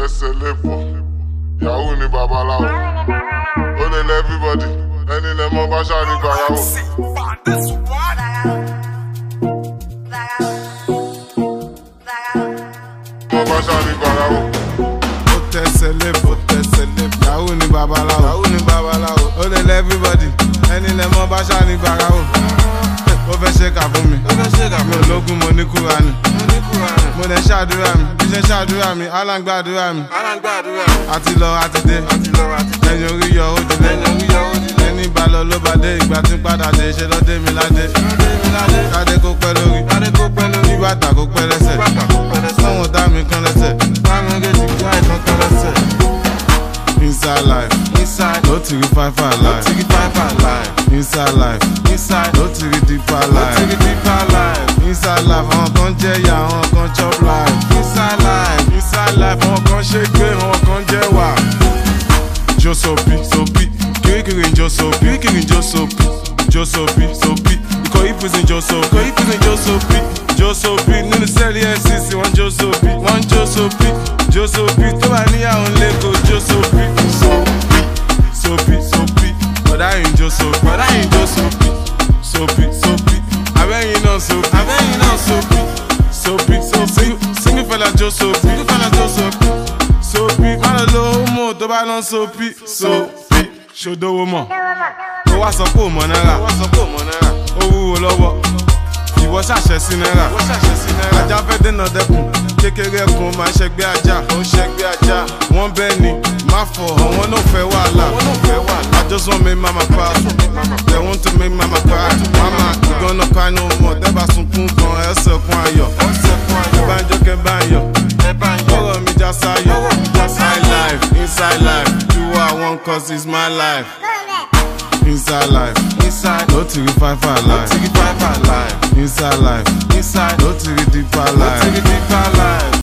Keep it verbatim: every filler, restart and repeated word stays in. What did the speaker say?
tẹsẹ̀ lébọ̀, yahoo ni babaláwo. Ó lè lẹ́ everybody, ẹni lẹ mọ́ bá ṣáà ní gbàyàwó. Mọ́ bá ṣáà ní gbàyàwó. Ó tẹsẹ̀ lébọ̀, tẹsẹ̀ lébọ̀, yahoo ni babaláwo. Yahoo ni babaláwo. Ó lè lẹ́ everybody, ẹni lẹ mọ́ bá ṣáà ní gbàyàwó. Ó fẹ́ ṣe kà fún mi, ó fẹ́ ṣe kà fún mi. Ológun mo ní Kúránì, mo ní Kúránì. Mo lè ṣàdúrà mi, bí ṣe ṣàdúrà mi, Alá ń gbàdúrà mi. Alá ń gbàdúrà mi. Àti lọ àti dé, àti lọ àti dé. Ẹyin orí yọ ó dilé, ẹyin orí yọ ó dilé. Ẹni bá lọ ló bá dé, ìgbà tí ń padà dé, ṣe lọ dé mi ládé. Lọ́dé mi ládé. Kádé kó pẹ́ lórí, kádé kó pẹ́ lórí. Kí bàtà kó pẹ́ lẹ́sẹ̀, bàtà kó pẹ́ lẹ́sẹ̀. Sọ́wọ́n dá mi kan lẹ́sẹ̀, bá mi rédí kí àìtàn kan lẹ́sẹ̀. Inside life, inside, no to the five five life, no to the five five life. Inside life, inside, no to the deeper life, no to the deeper life. Inside life, àwọn kan jẹ ya, àwọn kan chop life. Inside life, inside life, àwọn kan ṣe gbé, àwọn kan jẹ wà. Jo sopi, sopi, kirikiri ń jo sopi, kirikiri ń jo sopi, jo sopi, sopi. Ikọ̀ ìfúnṣin jo sopi, ikọ̀ ìfúnṣin jo sopi, jo sopi. Nínú sẹ́ẹ̀lì F C C wọ́n jo sopi, wọ́n jo sopi, jo sopi. Tó bá níyàwó lẹ́kọ̀ọ́ jo sopi, sopi, sopi, sopi. Bọ̀dá yìí ń jo sopi, bọ̀dá yìí ń jo sopi, sopi, sopi. Abẹ́yìn náà sopi, abẹ́yìn náà sopi, sopi, sopi. Single fella jo sopi, single fella jo sopi, sopi. Má lọ lo homo tó bá lọ sopi, sopi. Ṣòdowó mọ̀, ó wá sọ pé ò mọ̀ náírà, ó wá sọ pé ò mọ̀ náírà. Ó wúwo lọ́wọ́, ìwọ ṣàṣẹ sí náírà, ìwọ ṣàṣẹ sí náírà. Ajá fẹ́ dènà dẹkùn, kékeré ẹkùn máa ṣẹgbẹ́ ajá, ó ṣẹgbẹ́ ajá. Wọ́n bẹ́ẹ̀ ni, má fọ̀, àwọn náà fẹ́ wàhálà, àwọn náà fẹ́ wàhálà. I just want make mama proud, they want to make mama cry. Mama, you gonna cry no more, tẹ́ bá sunkún kan, ẹ sẹ̀kún ayọ̀. Ẹ bá ń jó kẹ́ bá ń yọ̀, ọ̀rọ̀ mi já sáyọ̀. Inside life, inside life, do what I want cause it's my life. Inside life, inside, no to the five five life, no to the five five life. Inside life, inside, no to the deeper life, no to the deeper life.